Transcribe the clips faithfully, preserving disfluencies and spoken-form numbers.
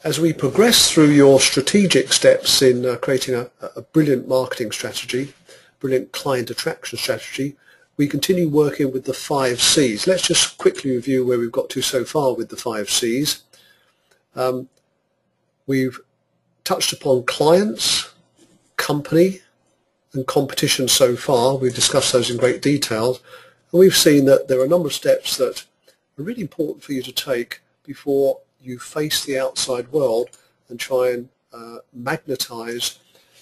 As we progress through your strategic steps in uh, creating a, a brilliant marketing strategy, brilliant client attraction strategy, we continue working with the five C's. Let's just quickly review where we've got to so far with the five C's. Um, we've touched upon clients, company, and competition so far. We've discussed those in great detail. And we've seen that there are a number of steps that are really important for you to take before you face the outside world and try and uh, magnetize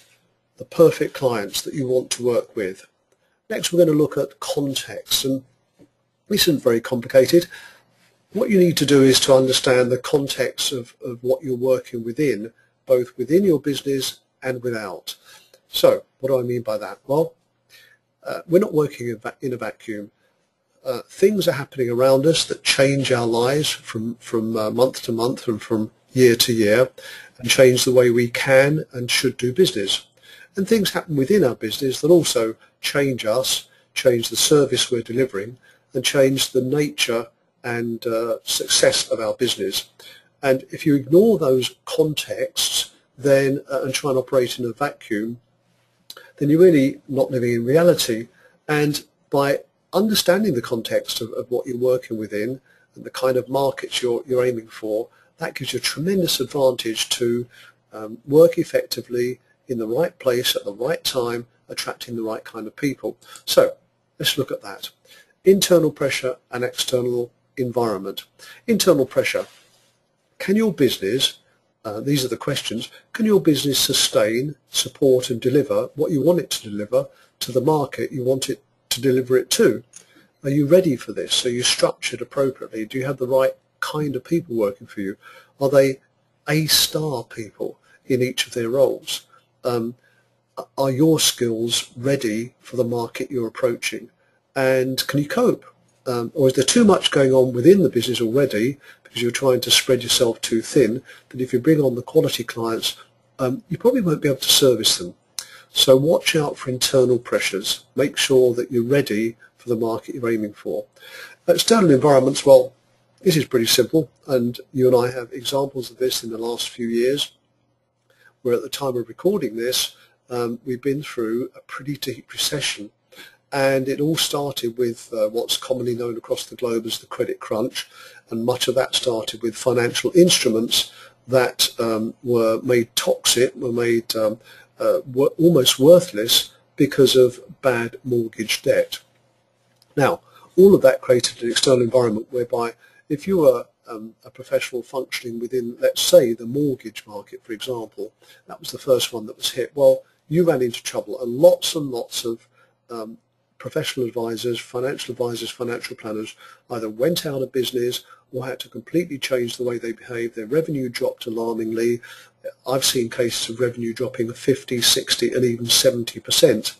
the perfect clients that you want to work with. Next, we're going to look at context, and this isn't very complicated. What you need to do is to understand the context of, of what you're working within, both within your business and without. So, what do I mean by that? Well, uh, we're not working in, va in a vacuum. Uh, things are happening around us that change our lives from, from uh, month to month and from year to year, and change the way we can and should do business. And things happen within our business that also change us, change the service we're delivering, and change the nature and uh, success of our business. And if you ignore those contexts then uh, and try and operate in a vacuum, then you're really not living in reality. And by understanding the context of, of what you're working within and the kind of markets you're, you're aiming for, that gives you a tremendous advantage to um, work effectively in the right place at the right time, attracting the right kind of people. So let's look at that. Internal pressure and external environment. Internal pressure. Can your business, uh, these are the questions, can your business sustain, support and deliver what you want it to deliver to the market you want it to deliver it to? Are you ready for this? Are you structured appropriately? Do you have the right kind of people working for you? Are they A-star people in each of their roles? Um, are your skills ready for the market you're approaching? And can you cope? Um, or is there too much going on within the business already because you're trying to spread yourself too thin that if you bring on the quality clients, um, you probably won't be able to service them? So watch out for internal pressures. Make sure that you're ready for the market you're aiming for. External environments, well, this is pretty simple, and you and I have examples of this in the last few years, where at the time of recording this, um, we've been through a pretty deep recession. And it all started with uh, what's commonly known across the globe as the credit crunch, and much of that started with financial instruments that um, were made toxic, were made um, uh, were almost worthless because of bad mortgage debt. Now, all of that created an external environment whereby if you were um, a professional functioning within, let's say, the mortgage market, for example, that was the first one that was hit, well, you ran into trouble, and lots and lots of um, professional advisors, financial advisors, financial planners either went out of business or had to completely change the way they behaved. Their revenue dropped alarmingly. I've seen cases of revenue dropping fifty, sixty and even seventy percent.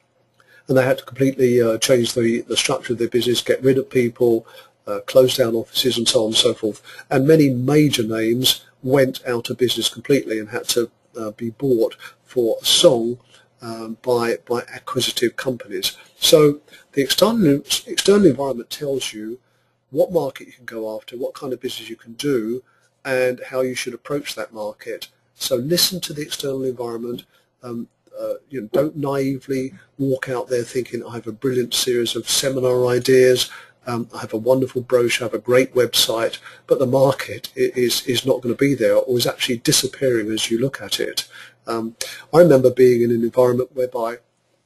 And they had to completely uh, change the, the structure of their business, get rid of people, uh, close down offices and so on and so forth. And many major names went out of business completely and had to uh, be bought for a song Um, by, by acquisitive companies. So the external, external environment tells you what market you can go after, what kind of business you can do, and how you should approach that market. So listen to the external environment. Um, uh, you know, don't naively walk out there thinking, I have a brilliant series of seminar ideas, um, I have a wonderful brochure, I have a great website, but the market is, is not going to be there, or is actually disappearing as you look at it. Um, I remember being in an environment whereby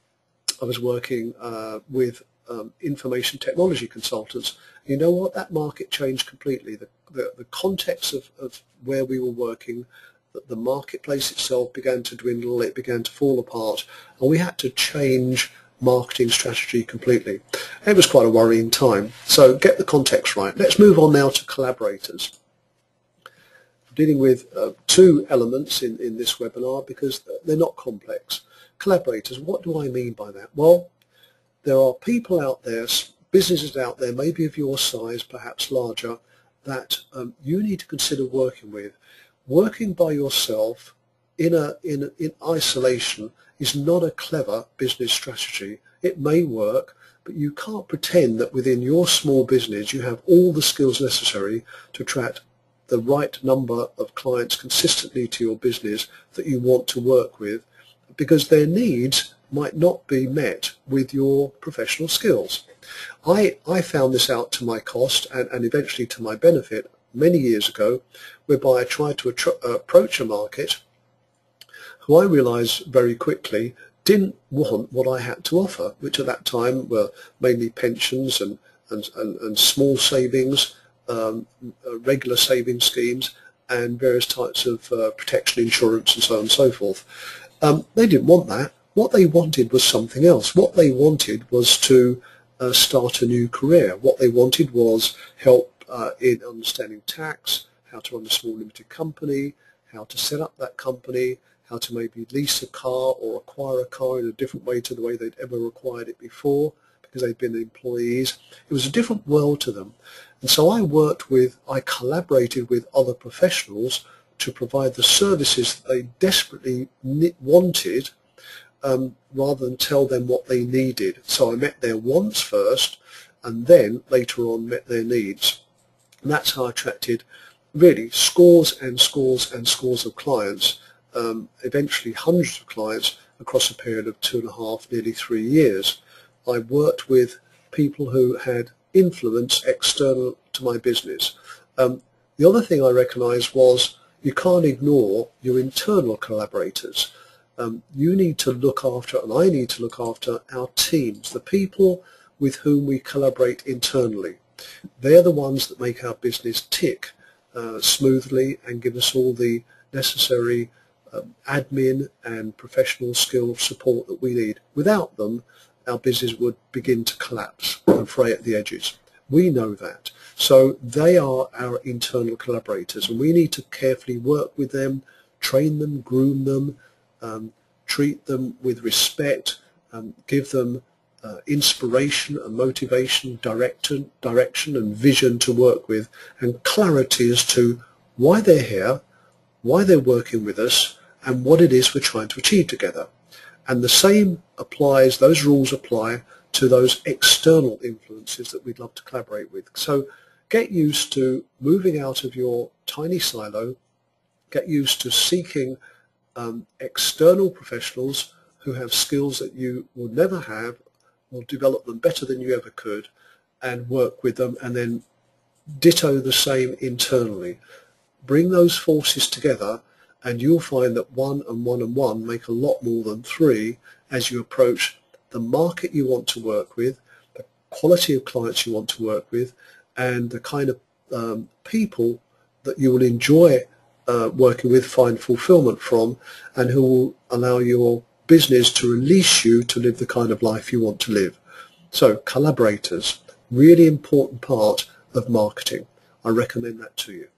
I was working uh, with um, information technology consultants. You know what? That market changed completely. The, the, the context of, of where we were working, the, the marketplace itself began to dwindle, it began to fall apart, and we had to change marketing strategy completely. It was quite a worrying time. So get the context right. Let's move on now to collaborators. Dealing with uh, two elements in, in this webinar because they're not complex. Collaborators, what do I mean by that? Well, there are people out there, businesses out there, maybe of your size, perhaps larger, that um, you need to consider working with. Working by yourself in, a, in, a, in isolation is not a clever business strategy. It may work, but you can't pretend that within your small business you have all the skills necessary to attract the right number of clients consistently to your business that you want to work with, because their needs might not be met with your professional skills. I, I found this out to my cost and, and eventually to my benefit many years ago, whereby I tried to uh, approach a market who I realized very quickly didn't want what I had to offer, which at that time were mainly pensions and, and, and, and small savings, um, regular saving schemes, and various types of uh, protection insurance and so on and so forth. Um, they didn't want that. What they wanted was something else. What they wanted was to uh, start a new career. What they wanted was help uh, in understanding tax, how to run a small limited company, how to set up that company, how to maybe lease a car or acquire a car in a different way to the way they'd ever acquired it before because they'd been employees. It was a different world to them. And so I worked with, I collaborated with other professionals to provide the services that they desperately wanted, um, rather than tell them what they needed. So I met their wants first and then later on met their needs. And that's how I attracted really scores and scores and scores of clients, um, eventually hundreds of clients across a period of two and a half, nearly three years. I worked with people who had influence external to my business. Um, the other thing I recognized was you can't ignore your internal collaborators. Um, you need to look after, and I need to look after, our teams, the people with whom we collaborate internally. They're the ones that make our business tick uh, smoothly and give us all the necessary um, admin and professional skill support that we need. Without them, our business would begin to collapse and fray at the edges. We know that. So they are our internal collaborators, and we need to carefully work with them, train them, groom them, um, treat them with respect, um, give them uh, inspiration and motivation, direction, direction and vision to work with, and clarity as to why they're here, why they're working with us, and what it is we're trying to achieve together. And the same applies, those rules apply to those external influences that we'd love to collaborate with. So get used to moving out of your tiny silo, get used to seeking um, external professionals who have skills that you will never have, will develop them better than you ever could, and work with them, and then ditto the same internally. Bring those forces together and you'll find that one and one and one make a lot more than three as you approach the market you want to work with, the quality of clients you want to work with, and the kind of um, people that you will enjoy uh, working with, find fulfillment from, and who will allow your business to release you to live the kind of life you want to live. So collaborators, really important part of marketing. I recommend that to you.